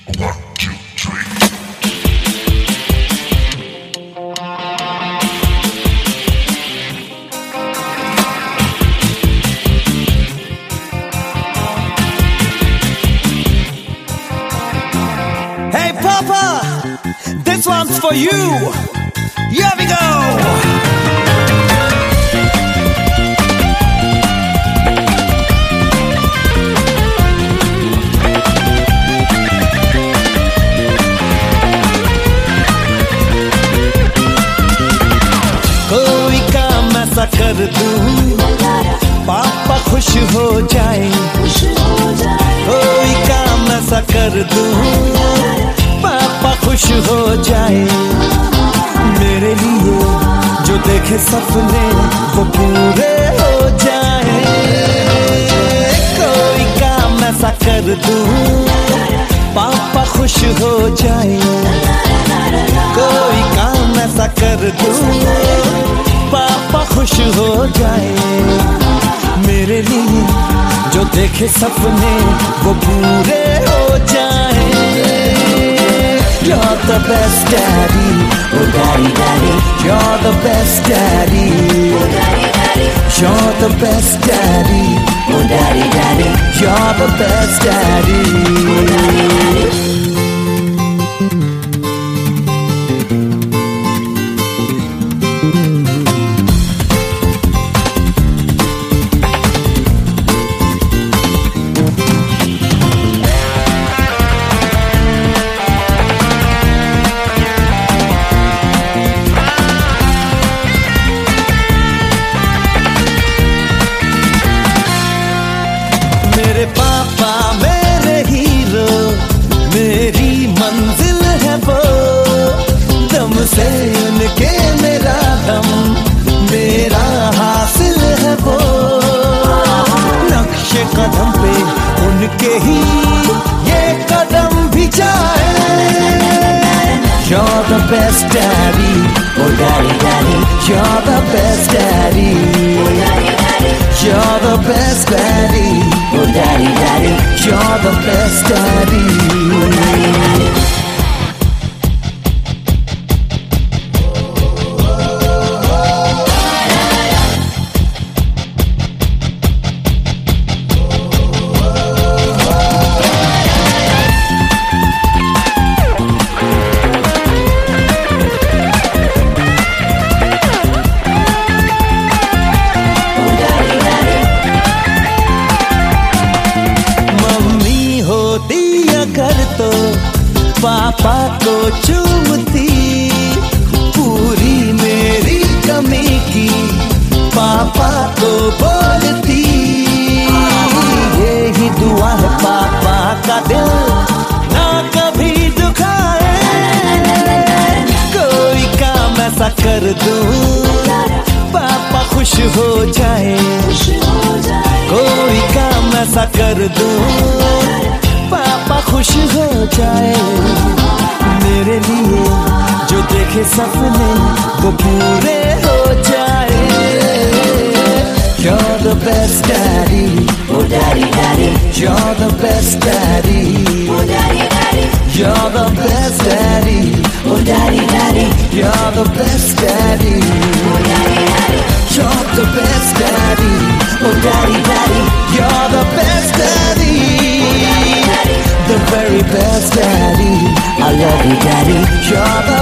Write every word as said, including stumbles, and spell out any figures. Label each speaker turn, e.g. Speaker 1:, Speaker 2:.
Speaker 1: Hey Papa, this one's for you. Here we go. कोई काम ऐसा कर दूं पापा खुश हो जाए, कोई काम ऐसा कर दूं पापा खुश हो जाए, मेरे लिए जो देखे सपने वो पूरे हो जाए। कोई काम ऐसा कर दूं पापा खुश हो जाए, कोई काम ऐसा कर दूं पापा खुश हो जाए, मेरे लिए जो देखे सपने वो पूरे हो जाए। You're the best daddy, oh daddy daddy, you're the best daddy, oh daddy daddy, you're the best daddy, oh daddy daddy, you're the best daddy, oh daddy daddy. मेरे पापा मेरे हीरो, मेरी मंजिल है वो, दम से उनके मेरा दम, मेरा हासिल है वो, नक्शे कदम पे उनके ही ये कदम भी जाए। You're the best daddy, oh daddy daddy, you're the best daddy, oh daddy daddy, you're the best daddy, oh daddy daddy, you're the best daddy, oh daddy daddy. कर तो पापा को चूमती, पूरी मेरी कमी की पापा को बोलती, यही दुआ है पापा का दिल ना कभी दुखाए। कोई काम ऐसा कर दूं पापा खुश हो जाए, कोई काम ऐसा कर दूं पापा खुश हो जाए, मेरे लिए जो देखे सपने वो पूरे हो जाए। You're the best daddy, oh daddy daddy, you're the best daddy, oh daddy daddy, you're the best daddy, oh daddy daddy, you're the best daddy, oh daddy daddy, you're the best daddy, oh daddy daddy, you're the best daddy, the very best daddy. I love you daddy, you're the